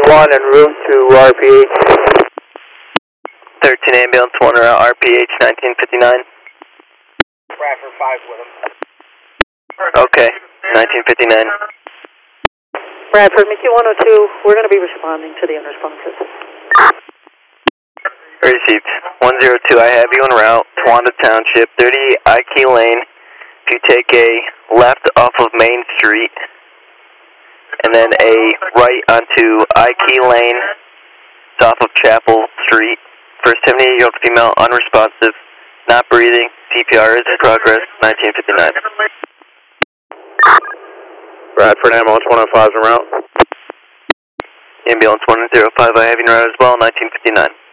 1 en route to RPH. 13 ambulance, 1 route, RPH 1959. Bradford 5 with him. Okay, 1959. Bradford, Mickey 102, we're going to be responding to the unresponsive. Received. 102, I have you en route, Towanda Township, 30 IK Lane. If you take a left off of Main Street, and then a right onto IK Lane, it's off of Chapel Street. First 78-year-old female, unresponsive, not breathing, CPR is in progress, 1959. Bradford ambulance 105 en route. Ambulance 105, I have you en route as well, 1959.